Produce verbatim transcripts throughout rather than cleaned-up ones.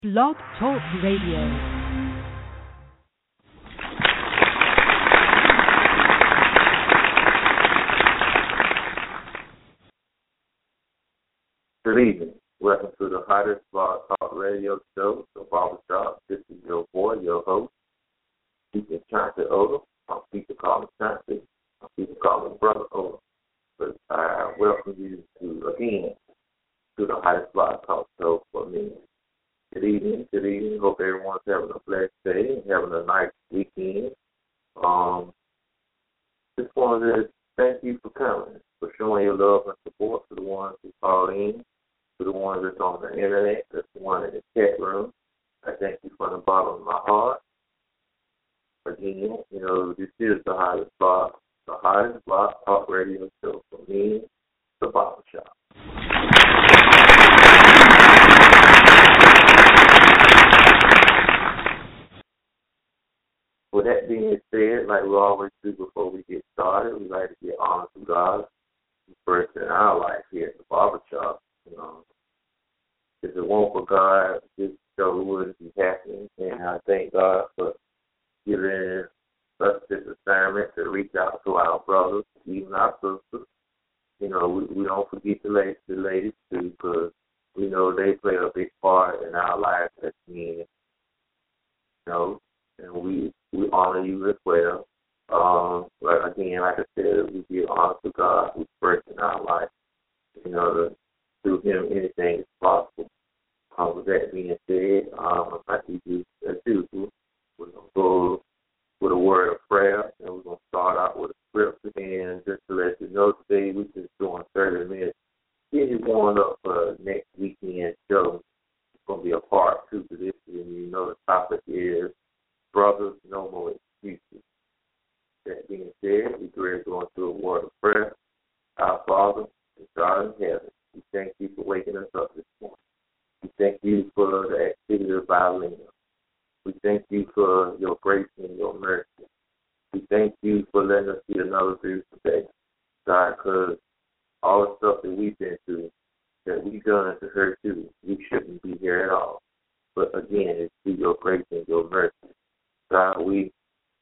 Blog Talk Radio. Good evening. Welcome to the hottest blog talk radio show, The Barbershop. This is your boy, your host, Speaker Chauncey Odom. I'm Speaker calling Chauncey. I'm Speaker calling Brother Odom. But I welcome you to, again, to the hottest blog talk show for me. Good evening. Good evening. Hope everyone's having a blessed day and having a nice weekend. Um, just wanted to thank you for coming, for showing your love and support to the ones who call in, to the ones that's on the internet, that's the one in the chat room. I thank you from the bottom of my heart. Again, you know, this is the hottest blog, the hottest blog talk radio show for me, The Barbershop. With that being said, like we always do before we get started, we like to give honor to God first in our life here at The Barbershop. You know, if it weren't for God, this show wouldn't be happening. And I thank God for giving us this assignment to reach out to our brothers, even our sisters. You know, we, we don't forget the ladies, the ladies too, because we know they play a big part in our lives as men. You know, and we we honor you as well. Um, but again, like I said, we give honor to God who's first in our life. You know, to, through Him, anything is possible. Um, with that being said, um, like we do as usual, we're going to go with a word of prayer, and we're going to start out with a scripture. And just to let you know, today we're just doing thirty minutes. This is going up for next weekend show. It's going to be a part two to this, and you know the topic is Brothers, No More Excuses. That being said, we go ahead and go into a word of prayer. Our Father, who art in heaven, we thank you for waking us up this morning. We thank you for the activity of our limbs. We thank you for your grace and your mercy. We thank you for letting us see another beautiful day, God, because all the stuff that we've been through, that we've done to hurt you, we shouldn't be here at all. But again, it's through your grace and your mercy. God, we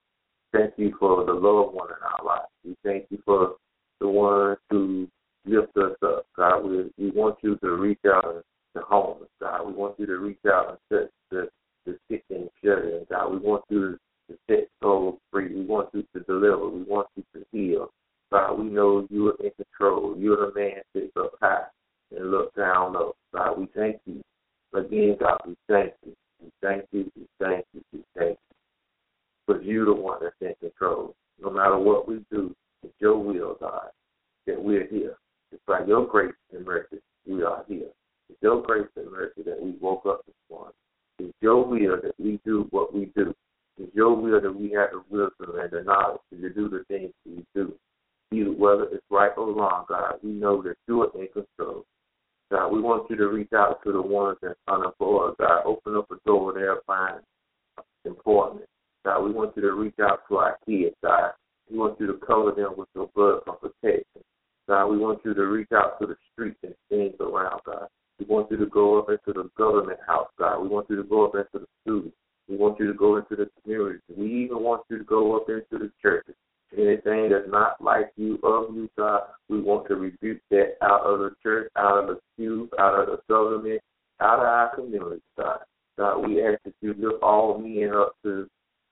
thank you for the loved one in our lives. We thank you for the ones who lift us up. God, we, we want you to reach out to the homeless. God, we want you to reach out and touch the, the sick and shut in. God, we want you to set souls free. We want you to deliver. We want you to heal. God, we know you are in control. You're the man that sits up high and look down low. God, we thank you. Again, God, we thank you. We thank you. We thank you. We thank you. Because you're the one that's in control. No matter what we do, it's your will, God, that we're here. It's by your grace and mercy we are here. It's your grace and mercy that we woke up this morning. It's your will that we do what we do. It's your will that we have the wisdom and the knowledge to do the things we do. Either whether it's right or wrong, God, we know that you are in control. God, we want you to reach out to the ones that's unemployed. God, open up a door there, find employment. God, we want you to reach out to our kids, God. We want you to cover them with your blood of protection. God, we want you to reach out to the streets and things around, God. We want you to go up into the government house, God. We want you to go up into the schools. We want you to go into the community. We even want you to go up into the churches. Anything that's not like you, of you, God, we want to rebuke that out of the church, out of the pews, out of the government, out of our community, God. God, we ask that you lift all men up to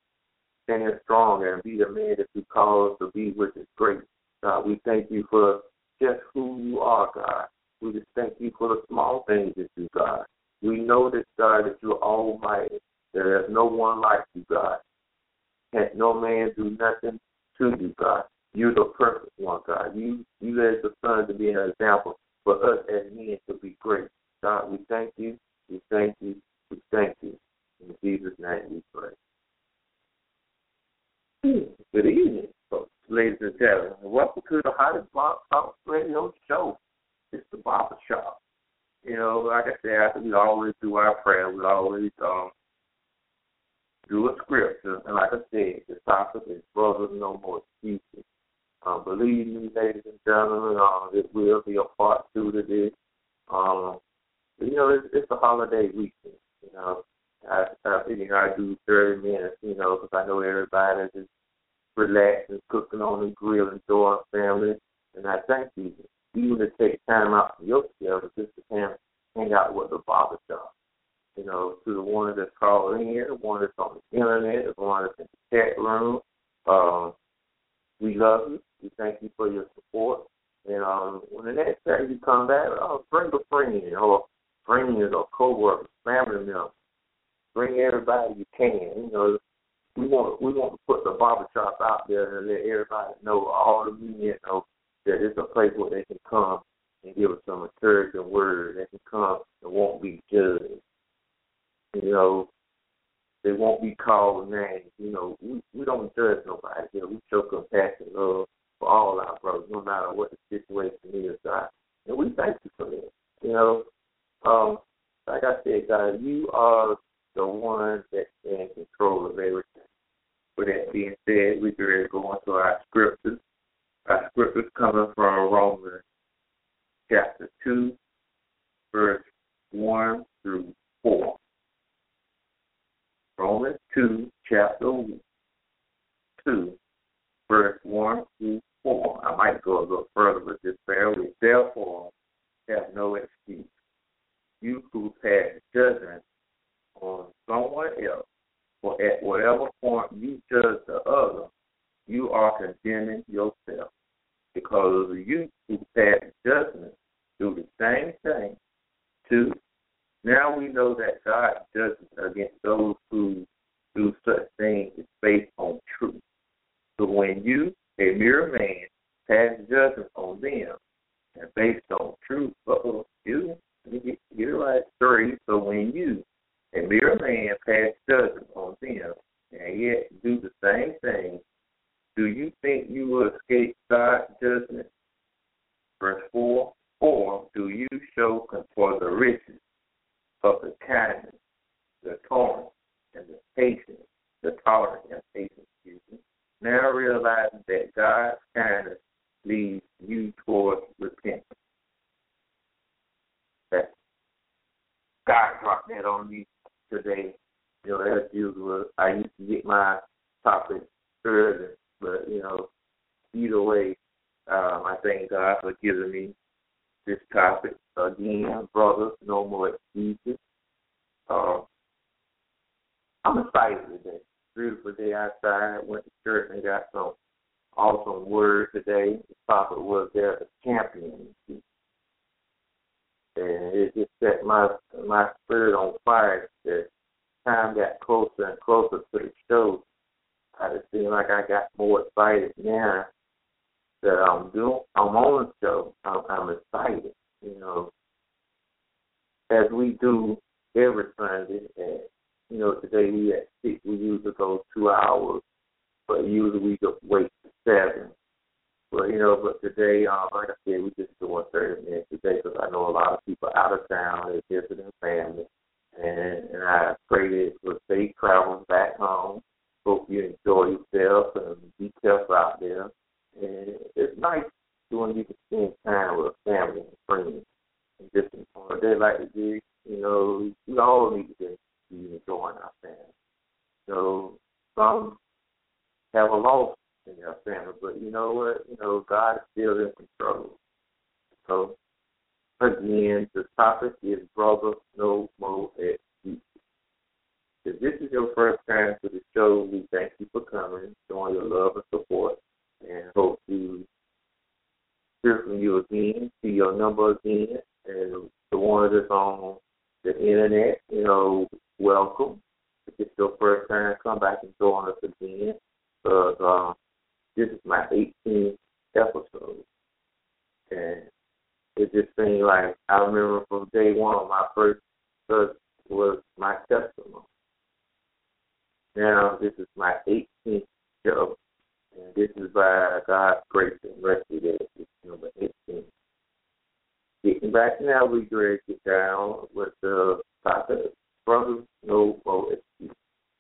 stand strong and be the man that you call us to be, which is great. God, we thank you for just who you are, God. We just thank you for the small things that you, God. We know that, God, that you're almighty. There's no one like you, God. Can't no man do nothing to you, God. You're the perfect one, God. You you led the Son to be an example for us as men to be great. God, we thank you. We thank you. We thank you. In Jesus' name we pray. Good evening, folks, ladies and gentlemen. Welcome to the hottest blog talk radio show. It's The Barbershop. You know, like I said, after we always do our prayer, we always um, do a scripture. And like I said, the topic is Brothers, No More Excuses. Um, believe me, ladies and gentlemen, uh, it will be a part two to this. Um, you know, it's, it's a holiday weekend. You know, I, I you know I do thirty minutes. You know, because I know everybody just relaxing, cooking on the grill, enjoying family, and I thank you even to take time out for yourself just to hang, hang out with the barbershop. You know, to the one that's calling in, the one that's on the internet, the one that's in the chat room. Um, we love you. We thank you for your support. And um, when the next time you come back, oh, bring a friend or friends or co-workers, family members. Bring everybody you can. You know, we want we want to put the barbershop out there and let everybody know, all the men know that it's a place where they can come and give us some encouraging words. They can come and won't be judged. You know, they won't be called names. You know, we, we don't judge nobody. You know, we show compassion, love for all our brothers, no matter what the situation is, God. And we thank you for that. You know, um, like I said, God, you are the one that's in control of everything. With that being said, we can ready to go on to our scriptures. Our scriptures coming from Romans chapter two, verse one through four. Romans two, chapter two, verse one through four. I might go a little further, but just bear with. Therefore, have no excuse. You who pass judgment on someone else, for at whatever point you judge the other, you are condemning yourself, because you who pass judgment do the same thing too. Now we know that God judges against those who do such things is based on truth. So when you, a mere man, pass judgment on them and based on truth, uh-oh, you, you get, get it right, three. So when you, a mere man, pass judgment on them and yet do the same thing, do you think you will escape God's judgment? Verse four, or do you show for the riches of the kindness, the tolerance, and the patience, the tolerance and patience, excuse me, now realizing that God's kindness leads you towards repentance. That God dropped that on me today. You know, as usual, I used to get my topic early, but, you know, either way, um, I thank God for giving me this topic. Again, brothers, no more excuses. Uh, I'm excited today. Beautiful day outside. Went to church and got some awesome word today. The topic was there, the champion. And it just set my my spirit on fire. As time got closer and closer to the show, I just feel like I got more excited now that I'm doing. I'm on the show. I'm, I'm excited. You know, as we do every Sunday, and you know, today we at six. We usually go two hours, but usually we just wait to seven. But you know, but today, um, like I said, we just doing thirty minutes today because I know a lot of people out of town, they're visiting family, and and I pray that for safe travels back home. Hope you enjoy yourself and be careful out there. And it's nice when you can spend time with family and friends. And just on a day like this, you know, we all need to be enjoying our family. So some have a loss in their family, but you know what? You know, God is still in control. So again, the topic is brother, no more excuses. If this is your first time to the show, we thank you for coming, showing your love and support, and hope to hear from you again, see your number again, and the one that's on the internet, you know, welcome. If it's your first time, come back and join us again, because uh, this is my eighteenth episode, and it just seemed like I remember from day one, my first church was my testimony. Now this is my eighteenth show, and this is by God's grace and mercy that it's number eighteen. Getting back now, we ready to get down with the topic, brothers, no more excuses.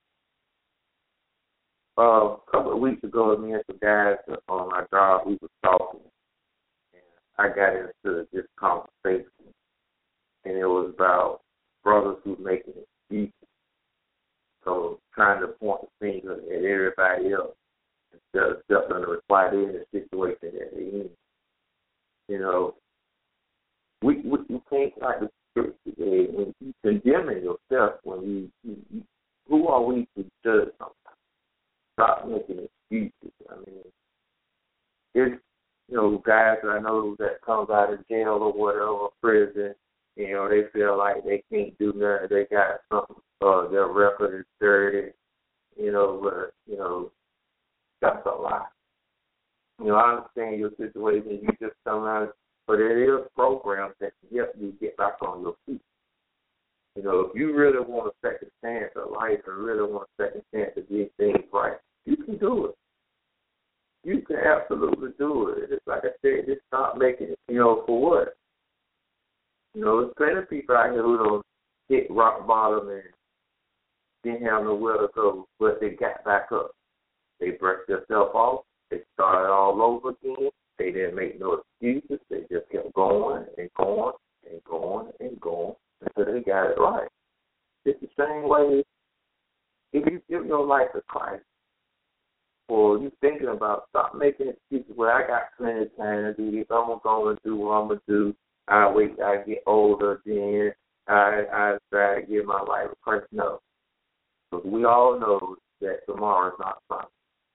Uh, a couple of weeks ago, me and some guys on my job, we were talking, and I got into this conversation, and it was about brothers who making excuses. So trying to point the finger at everybody else instead of stepping under why they're in the situation that they're in. You know, we we, we can't like the church today when you condemning yourself when you, you, you who are we to judge something? Stop making excuses. I mean, it's, you know, guys that I know that comes out of jail or whatever, prison, you know, they feel like they can't do nothing. They got something, uh, their record is dirty, you know, but, you know, that's a lie. You know, I understand your situation. You just come out, but there is programs that can help you get back on your feet. You know, if you really want a second chance at life and really want a second chance to get things right, you can do it. You can absolutely do it. It's like I said, just stop making it, you know, for what? You know, there's plenty of people out here who don't hit rock bottom and didn't have nowhere to go, but they got back up. They brushed themselves off. They started all over again. They didn't make no excuses. They just kept going and going and going and going until they got it right. It's the same way if you give your life to Christ, or you thinking about, stop making excuses. Well, I got plenty of time to do this. I'm going to do what I'm going to do. I wait till I get older, then I, I try to give my life to Christ. No. Because we all know that tomorrow is not promised.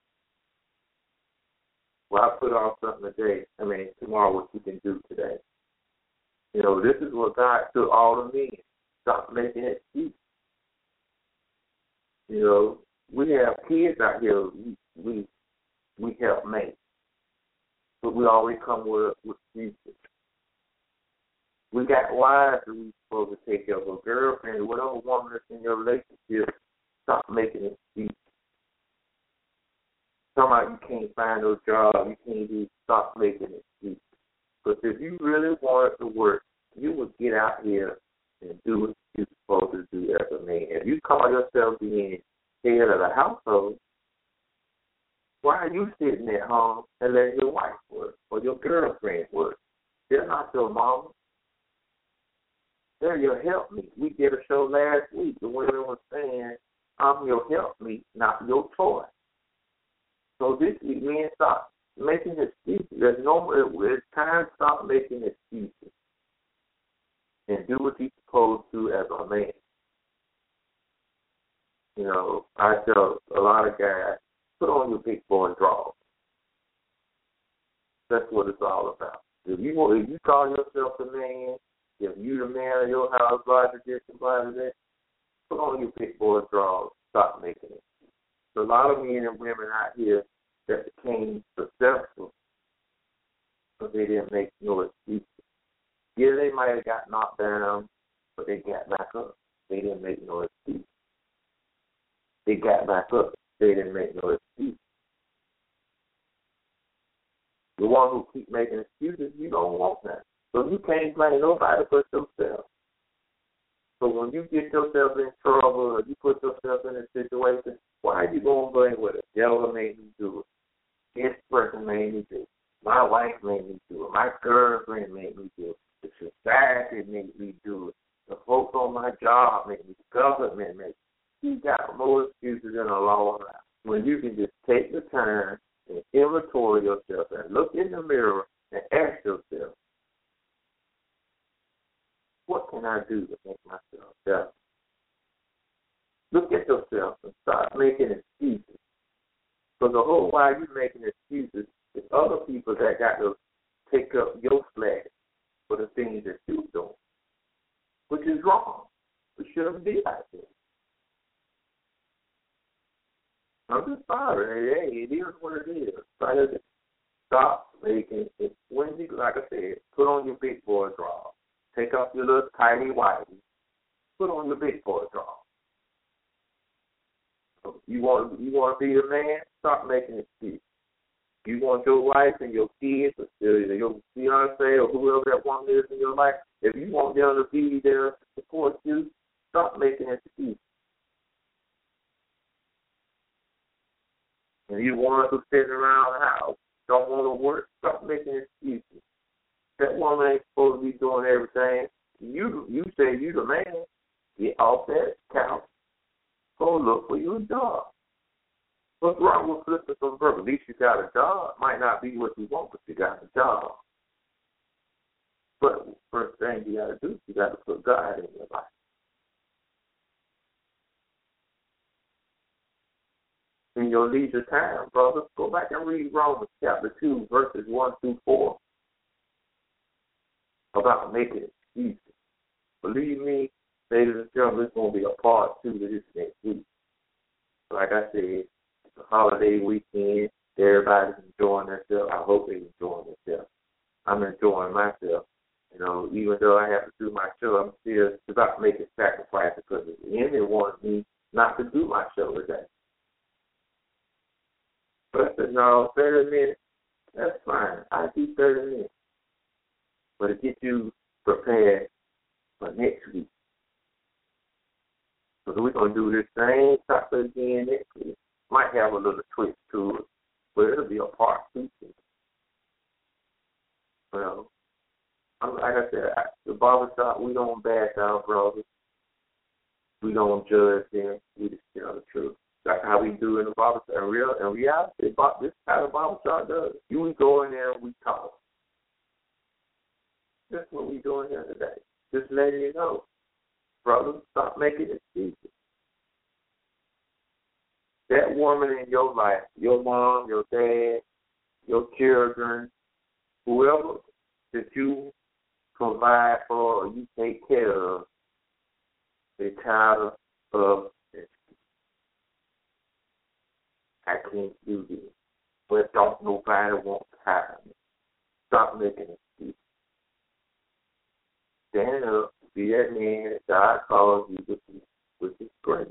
Well, I put off something today. I mean, tomorrow what you can do today. You know, this is what God took all of me. Stop making excuses. You know, we have kids out here we we, we help make. But we always come with, with excuses. We got wives that we supposed to take care of, a girlfriend, whatever woman that's in your relationship, stop making excuses. Somebody you can't find no job, you can't do, stop making excuses. Because if you really wanted to work, you would get out here and do what you're supposed to do as a man. If you call yourself being head of the household, why are you sitting at home and letting your wife work or your girlfriend work? They're not your mama. They're your helpmeet. We did a show last week. The women were saying, I'm your helpmeet, not your toy. So this week, men, stop making excuses. There's no, it's time to stop making excuses and do what you're supposed to as a man. You know, I tell a lot of guys, put on your big boy drawers. That's what it's all about. If you if you call yourself a man, if you the man of your house, blah, this and blah, that, put on your big boy drawers. Stop making it. So a lot of men and women out here that became successful, but they didn't make no excuses. Yeah, they might have got knocked down, but they got back up. They didn't make no excuses. They got back up. They didn't make no excuses. The one who keep making excuses, you don't want that. So you can't blame nobody but yourself. So when you get yourself in trouble or you put yourself in a situation, why are you going to blame what the devil made me do it? This person made me do it. My wife made me do it. My girlfriend made me do it. The society made me do it. The folks on my job made me. The government made me. You got more excuses than a long life. When you can just take the time and inventory yourself and look in the mirror and ask yourself, what can I do to make myself better? Look at yourself and start making excuses. Because the whole while you're making excuses, it's other people that got to take up your slack for the things that you're doing, which is wrong. We shouldn't be like this. I'm just sorry. Hey, it is what it is. Try to stop making it. When you, like I said, put on your big boy drawers. Take off your little tiny whitey. Put on your big boy drawers. You want you want to be a man? Stop making excuses. You want your wife and your kids, or your fiance, or whoever that one is in your life. If you want them to be there to support you, stop making excuses. And you want to sit around the house, don't want to work, stop making excuses. That woman ain't supposed to be doing everything. You you say you the man. get off that couch, go look for you a job. What's wrong with flipping some work? At least you got a job. Might not be what you want, but you got a job. But first thing you got to do, you got to put God in your life. In your leisure time, brother, go back and read Romans chapter two, verses one through four, about making excuses. Believe me, ladies and gentlemen, it's going to be a part two to this next week. Like I said, it's a holiday weekend. Everybody's enjoying themselves. I hope they're enjoying themselves. I'm enjoying myself. You know, even though I have to do my show, I'm still about making sacrifices because the enemy wants me not to do my show today. But I said, no, thirty minutes, that's fine. I do thirty minutes. But to get you prepared for next week. So we're going to do this same topic again next week. Might have a little twist to it, but it'll be a part two. Well, like I said, the barbershop, we don't bash our brothers. We don't judge them. We just tell the truth. That's how we do in the barbershop. In real, in reality, this kind of barbershop does. You we go in there and we talk. That's what we doing here today. Just letting you know. Brother, stop making excuses. That woman in your life, your mom, your dad, your children, whoever that you provide for or you take care of, they're tired of excuses. I can't do this. But don't nobody want to hire me. Stop making excuses. Stand up. Be that man that God calls you with his, with his grace.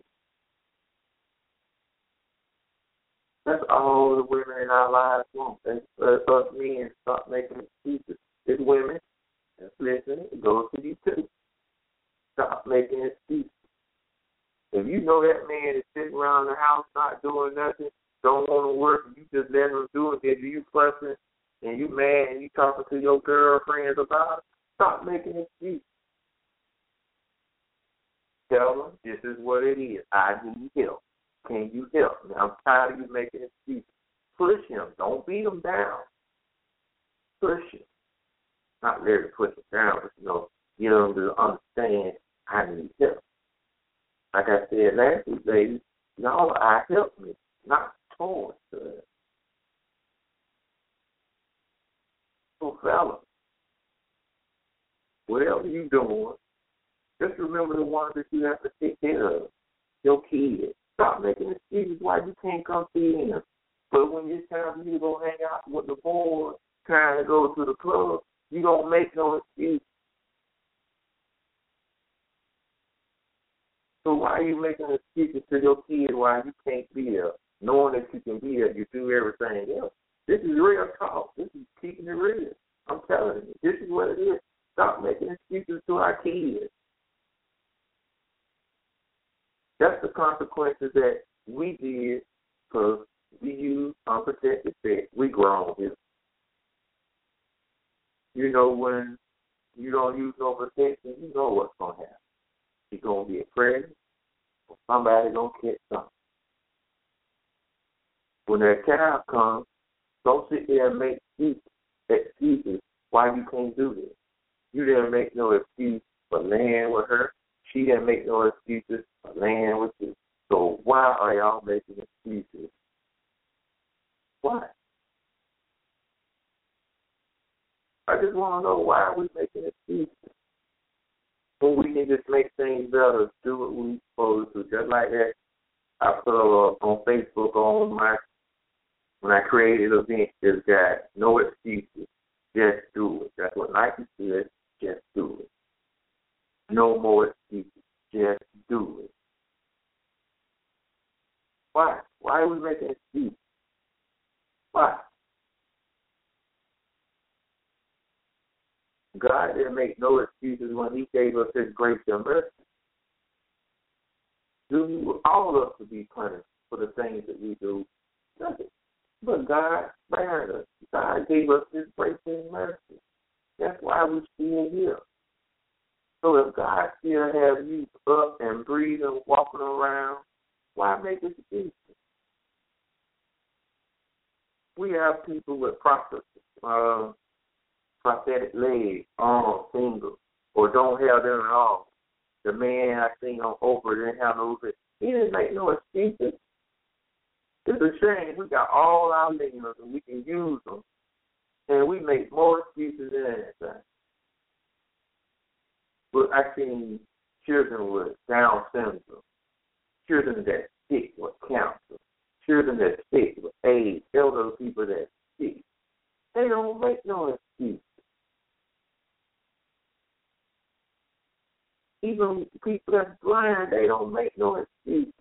That's all the women in our lives want. That's uh, us men stop making excuses. It's women that's listening. It goes to you too. Stop making excuses. If you know that man is sitting around the house not doing nothing, don't want to work, you just let him do it, then you fussing and you mad and you talking to your girlfriends about it, stop making excuses. Tell them this is what it is. I need help. Can you help me? I'm tired of you making excuses. Push him. Don't beat him down. Push him. Not really push him down, but you know, get him to understand I need help. Like I said last week, ladies, y'all I help me, not towards us. So fellas, whatever you doing, just remember the ones that you have to take care of. Your kids. Stop making excuses why you can't come see them. But when it's time for you to go hang out with the boys, trying to go to the club, you don't make no excuse. So why are you making excuses to your kids why you can't be there? Knowing that you can be there, you do everything else. This is real talk. This is keeping it real. I'm telling you, this is what it is. Stop making excuses to our kids. That's the consequences that we did because we use unprotected sex. We grown here. You know, when you don't use no protection, you know what's going to happen. You're going to get pregnant or somebody going to catch something. When that child comes, don't sit there and make excuses why you can't do this. You didn't make no excuse for laying with her. She didn't make no excuses for laying with you. So why are y'all making excuses? Why? I just want to know why are we making excuses? When we can just make things better, do what we're supposed to. Just like that, I put up on Facebook on my, when I created an event, this guy, no excuses, just do it. That's what Nike said, just do it. No more excuses. Just do it. Why? Why are we making excuses? Why? God didn't make no excuses when he gave us his grace and mercy. Do all of us to be punished for the things that we do. Nothing. But God spared us. God gave us his grace and mercy. That's why we're still here. So if God still has you up and breathing, walking around, why make excuses? We have people with prophet, uh, prosthetic legs, arms, fingers, or don't have them at all. The man I seen on Oprah didn't have no, he didn't make no excuses. It's a shame. We got all our limbs and we can use them, and we make more excuses than anything. But I seen children with Down syndrome, children that sick with cancer, children that sick with AIDS, elderly people that sick. They don't make no excuses. Even people that's blind, they don't make no excuses.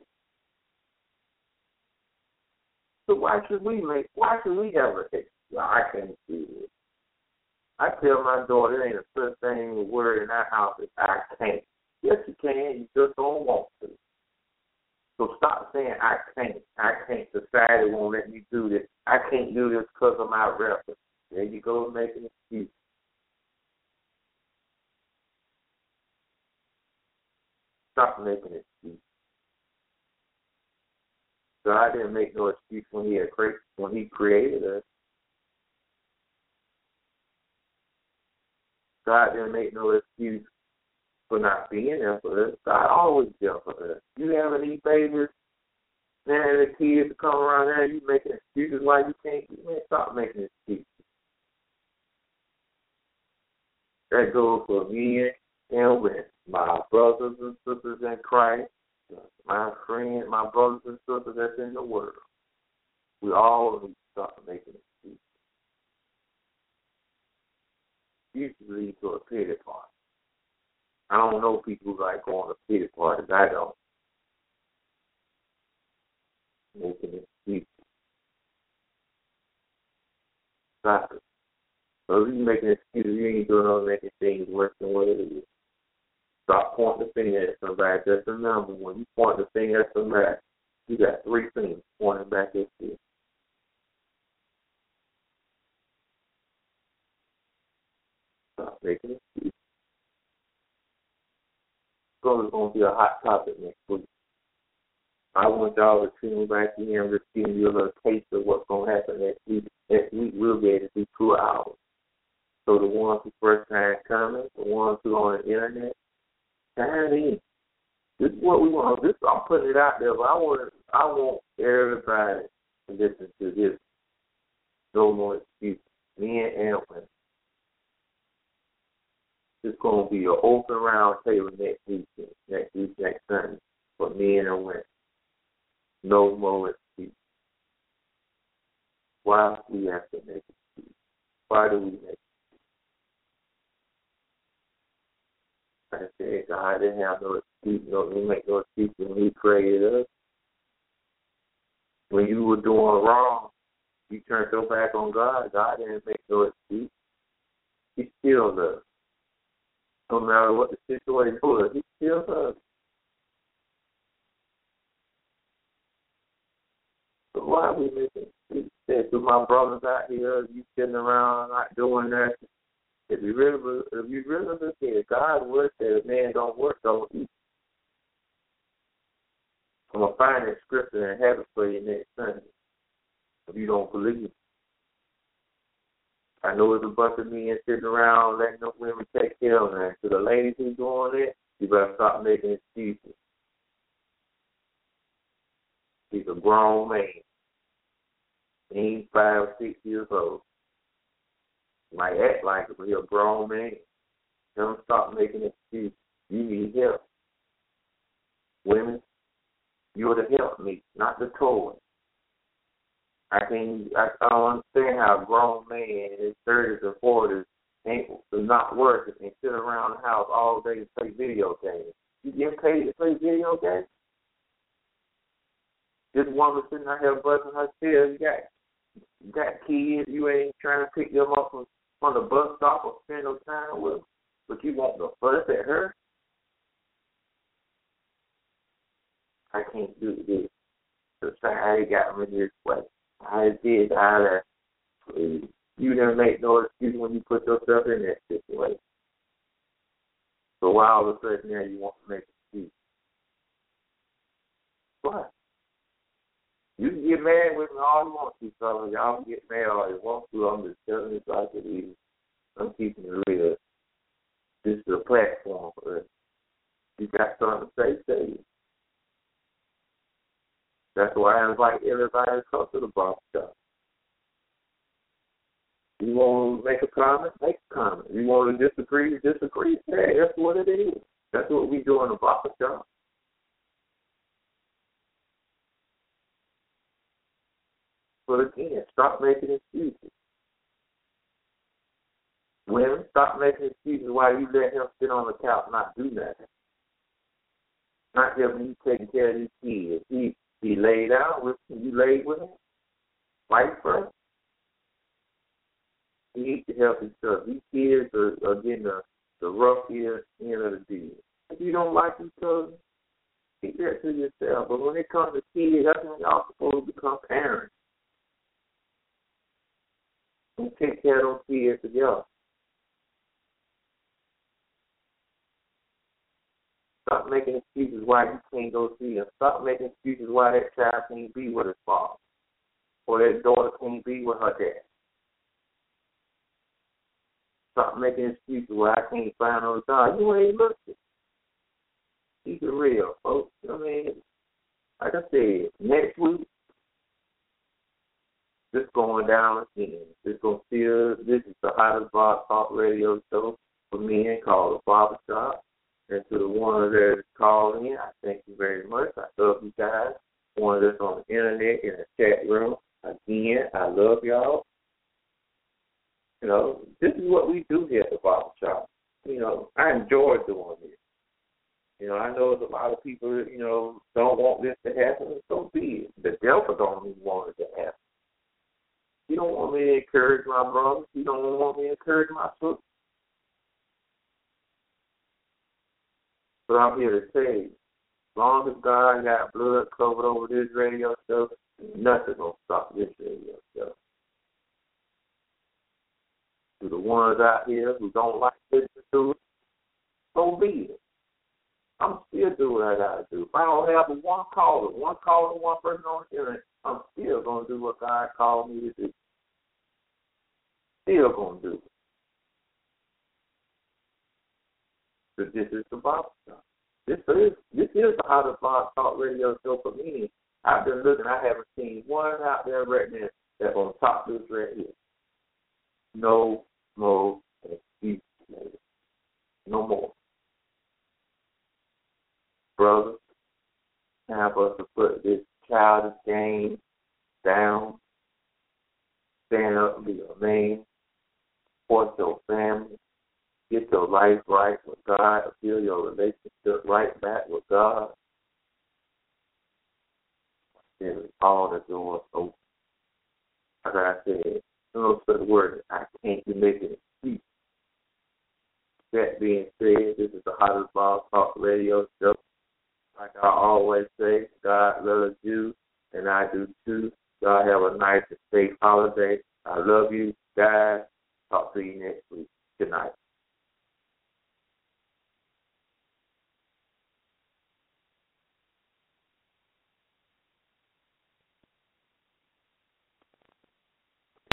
So why should we make, why should we ever say, well, I can't do this? I tell my daughter, it ain't a such thing a word in our house as I can't. Yes, you can. You just don't want to. So stop saying I can't. I can't. Society won't let me do this. I can't do this because of my reference. There you go, making an excuse. Stop making an excuse. God didn't make no excuse when He had created when He created us. God didn't make no excuse for not being there for us. God always there for us. You have any babies, man, the kids come around there, you making excuses why you can't. You man, stop making excuses. That goes for men and women, my brothers and sisters in Christ, my friends, my brothers and sisters that's in the world. We all need to stop making excuses. Usually lead to a pity party. I don't know people who like going to pity parties. I don't. Making excuses. Stop it. So if you're making excuses, you ain't doing no making things worse than what it is. Stop pointing the finger at somebody. Just remember, when you point the finger at somebody, you got three fingers pointing back at you. Stop making excuses. So it's going to be a hot topic next week. I want y'all to tune back in and receive you a little taste of what's going to happen next week. Next week we'll be able to do two hours. So the ones who first time coming, the ones who are on the internet, sign in. This is what we want. This I'm putting it out there, but I want I want everybody to listen to this. No more excuses. Men and women. It's going to be an open round table next week, next week, next Sunday, for men and women. No more excuses. Why we have to make excuses? Why do we make excuses? I said, God didn't have no excuse, no, He make no excuse when He created us. When you were doing wrong, you turned your back on God. God didn't make no excuse. He still does. No matter what the situation was, He still does. So why are we making excuses? To my brothers out here, you sitting around not doing that. If you really, if you really look at it, God works that if man don't work, don't eat. I'm going to find that scripture and have it for you next Sunday. If you don't believe it. I know there's a bunch of men sitting around letting the women take care of them. To the ladies who's doing it, you better stop making excuses. He's a grown man. He's five or six years old. Might act like it, but he's a grown man. Don't stop making excuses. You need help. Women, you're the help me, not the toy. I can I don't understand how a grown man in his thirties or forties ain't not working and sit around the house all day and play video games. You get paid to play video games? This woman sitting out here busting her tail, you got you got kids, you ain't trying to pick them up from on the bus stop or spend no time with them, but you want to fuss at her? I can't do this. Society got me this way. I did I that. You didn't make no excuse when you put yourself in that situation. So why all of a sudden now you want to make a excuse? Why? You can get mad with me all you want to, fellas. Y'all can get mad all you want to. I'm just telling you like it is. I'm keeping it real. This is a platform for us. You got something to say, say it. That's why I invite everybody to come to the barber shop. You want to make a comment, make a comment. You want to disagree, disagree. Hey, that's what it is. That's what we do in the barber shop. But again, stop making excuses. Women, stop making excuses while you let him sit on the couch and not do nothing. Not helping you taking care of these kids. He he laid out with you, you laid with him. Fight first. You need to help each other. These kids are, are getting the, the rough end of the deal. If you don't like each other, keep that to yourself. But when it comes to kids, that's when y'all supposed to become parents. And take care of those kids together. Stop making excuses why you can't go see him. Stop making excuses why that child can't be with his father. Or that daughter can't be with her dad. Stop making excuses why I can't find no job. You ain't looking. Keep it real, folks. I mean, like I said, next week, this going down again. This going to feel, this is the hottest Blog Talk radio show for men called The Barbershop. And to the one that is calling in, I thank you very much. I love you guys. One that's on the internet, in the chat room. Again, I love y'all. You know, this is what we do here at the barbershop. You know, I enjoy doing this. You know, I know there's a lot of people, you know, don't want this to happen. So be it. The devil don't even want it to happen. You don't want me to encourage my brothers. You don't want me to encourage my sisters. But I'm here to tell you, as long as God got blood covered over this radio show, nothing gonna stop this radio show. To the ones out here who don't like listening to it, so be it. I'm still doing what I gotta do. If I don't have one caller, one caller, one person on the internet, I'm still gonna do what God called me to do. Still gonna do it. But this is the Bible stuff. This is this is the hottest Blog Talk radio show for me. I've been looking. I haven't seen one out there right now that's on top of this right here. No more excuses. No more. Brothers, time for us to put this childish game down. Stand up and be a man. Support your family. Get your life right with God. Feel your relationship right back with God. And all the doors open. Like I said, no such word. I can't be making an excuse. That being said, this is the hottest Blog Talk radio show. Like I always say, God loves you, and I do too. Y'all have a nice and safe holiday. I love you, guys. Talk to you next week. Good night.